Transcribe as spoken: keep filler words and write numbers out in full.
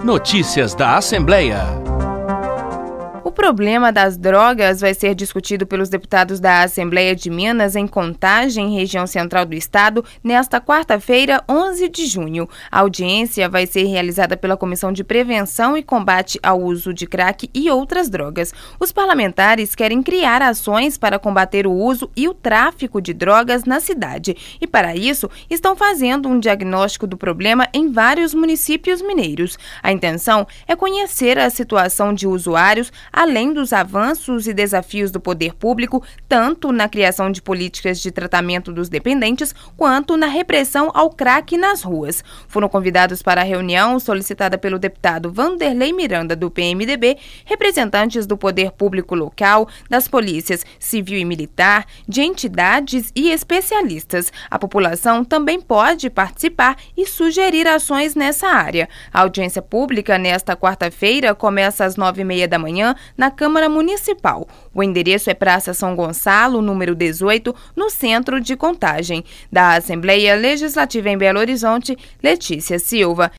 Notícias da Assembleia. O problema das drogas vai ser discutido pelos deputados da Assembleia de Minas em Contagem, região central do estado, nesta quarta-feira, onze de junho. A audiência vai ser realizada pela Comissão de Prevenção e Combate ao Uso de Crack e outras drogas. Os parlamentares querem criar ações para combater o uso e o tráfico de drogas na cidade e, para isso, estão fazendo um diagnóstico do problema em vários municípios mineiros. A intenção é conhecer a situação de usuários, além dos avanços e desafios do poder público, tanto na criação de políticas de tratamento dos dependentes, quanto na repressão ao crack nas ruas. Foram convidados para a reunião solicitada pelo deputado Vanderlei Miranda, do P M D B, representantes do poder público local, das polícias civil e militar, de entidades e especialistas. A população também pode participar e sugerir ações nessa área. A audiência pública, nesta quarta-feira, começa às nove e meia da manhã, na Câmara Municipal. O endereço é Praça São Gonçalo, número dezoito, no centro de Contagem. Da Assembleia Legislativa em Belo Horizonte, Letícia Silva.